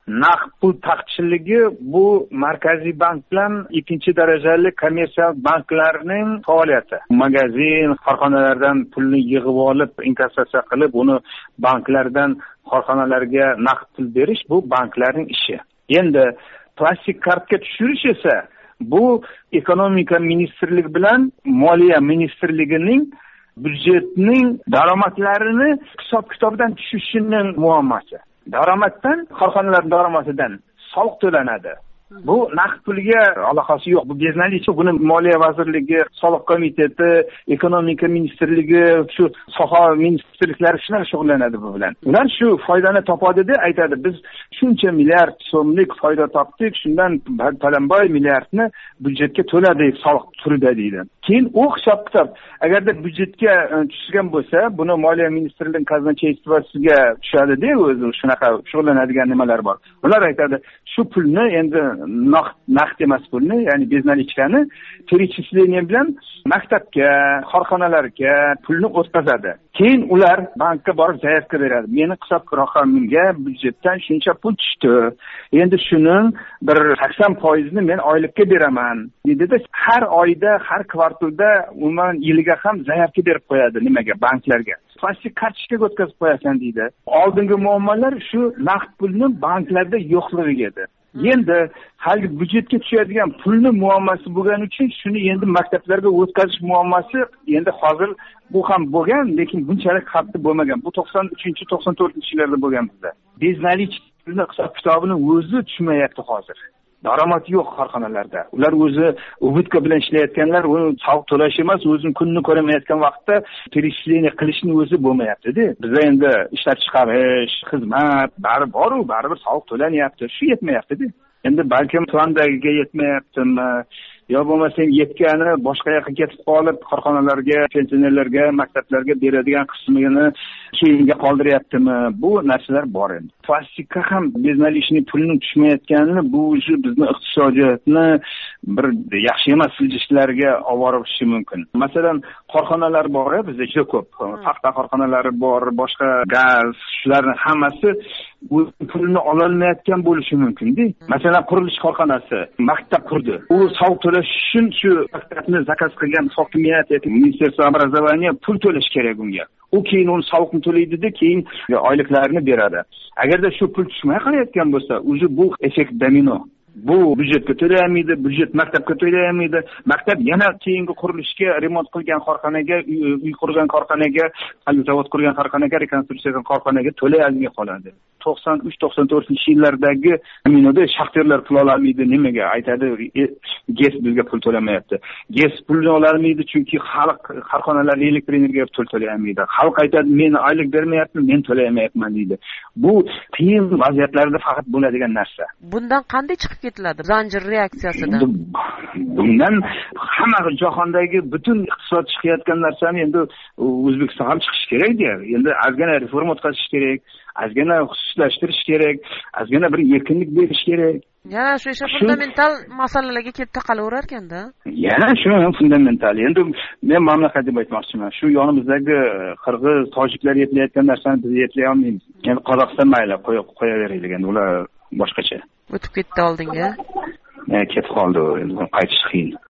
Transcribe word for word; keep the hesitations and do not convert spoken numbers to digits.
naqd pul taqchilligi bu Markaziy bank bilan ikkinchi darajali kommersial banklarning faoliyati. Magazin, korxonalardan pulni yig'ib olib, inkassatsiya qilib, uni banklardan korxonalarga naqd pul berish bu banklarning ishi. Endi plastik kartga tushirish esa bu ekonomika ministrligi bilan moliya ministrligining byudjetning daromadlarini hisob-kitobdan tushishining muammosi. Daromaddan, korxonalar daromadidan soliq to'lanadi. Bu naqd pulga aloqasi yo'q. Bu beznalik. Buni Moliya vazirligi, soliq komiteti, ekonomika ministrligi, shu soha ministrliklari shular shug'ullanadi bu bilan. Ular shu foydani topadi-da, aytadi, biz shuncha milliard so'mlik foyda topdik, shundan talanboy milliardni byudjetga to'ladik soliq turida deydi. Keyin u hisob-kitob agarda byudjetga tushgan bo'lsa, buni Moliya ministrligining казначействosiga tushadi-da, o'zi shunaqa shug'ullanadigan nimalar bor. Ular aytadi, shu pulni endi naqd naqd emas pulni, ya'ni beznalichkani перечисление bilan maktabga, korxonalarga pulni o'tkazadi. Keyin ular bankka borib zaявка beradi. Meni hisob raqamimga byudjetdan shuncha pul tushdi. Endi shuning bir sakson foiz ni men oylikka beraman. Dedi-da, har oyda, har kvartalda, umuman yiliga ham zaявка berib qo'yadi nimaga? Banklarga. Plastik kartochkaga o'tkazib qo'yasan deydi. Oldingi muammolar shu naqd pulni banklarda yo'qligi edi. Endi hali byudjetga tushadigan pulni muammosi bo'lgani uchun shuni endi maktablarga o'tkazish muammosi endi hozir bu ham bo'lgan, lekin bunchalik qattiq bo'lmagan. Bu to'qson uchinchi to'qson to'rtinchi yillarda bo'lgan bizda. Beznalichni hisob-kitobini o'zi tushmayapti hozir. Daromad yo'q korxonalarda. Ular o'zi ubudka bilan ishlayotganlar, uni soliq to'lash emas, o'zini kunni ko'ramayotgan vaqtda перечисление qilishni o'zi bo'lmayapti-da. Bizda endi ishlab chiqarish, xizmat, bari bor-u, baribir soliq to'lanyapti. Shu yetmayapti-da. Endi balkim plandagiga yetmayaptimi? Yo bo'lmasa yetgani boshqa yoqqa ketib qolib, korxonalarga, pensionerlarga, maktablarga beradigan qismini keyinga qoldiryaptimi? Bu narsalar bor endi. Plastikka ham beznalishning pulini tushmayotganini bu o'zi bizni iqtisodiyotni bir yaxshi emas siljishlarga olib borishi mumkin. Masalan, korxonalar bor, bizda juda ko'p. Paxta korxonalari bor, boshqa gaz, shularning hammasi bu pulni ololmayotgan bo'lishi mumkin-da. Masalan, qurilish korxonasi maktab qurdi. U soliq to'lash uchun shu maktabni zakaz qilgan hokimiyat yoki Ministerstvo образования pul to'lash kerak unga. U keyin uni soliqni to'laydi-da, keyin oyliklarini beradi. Agarda shu pul tushmay qolayotgan bo'lsa, o'zi bu effekt domino. Bu byudjetga to'layolmaydi, byudjet maktabga to'layolmaydi, maktab yana keyingi qurilishga, remont qilgan korxonaga, uy qurgan korxonaga, zavod qurgan korxonaga, rekonstruksiya qilgan korxonaga to'lay olmay qoladi. to'qson uch to'qson to'rtinchi yillardagi dominoda shaxterlar pul ololmaydi. Nimaga? Aytadi, GES bizga pul to'lamayapti. GES pulni ololmaydi chunki xalq korxonalar elektr energiyaga pul to'layolmaydi. Xalq aytadi, men oylik bermayapman, men to'layolmayapman deydi. Bu qiyin vaziyatlarda faqat bo'ladigan narsa. Bundan qanday chiqib ketiladi? Zanjir reaksiyasidan. Bundan hamma jahondagi butun iqtisod chiqayotgan narsani endi O'zbekiston ham chiqish kerak-da. Endi ozgina reforma o'tkazish kerak, ozgina xususlashtirish kerak, ozgina bir erkinlik berish kerak. Yana shu o'sha fundamental masalalarga kelib taqalaverar ekanda. Yana shu ham fundamental. Endi men mamlakat deb aytmoqchiman. Shu yonimizdagi qirg'iz, tojiklar yetmayotgan narsani biz yetlay olmaymiz. Endi Qozog'iston mayli qo'yaveraylik, endi ular boshqacha. O'tib ketdi oldinga. Ketib qoldi, endi qaytish qiyin.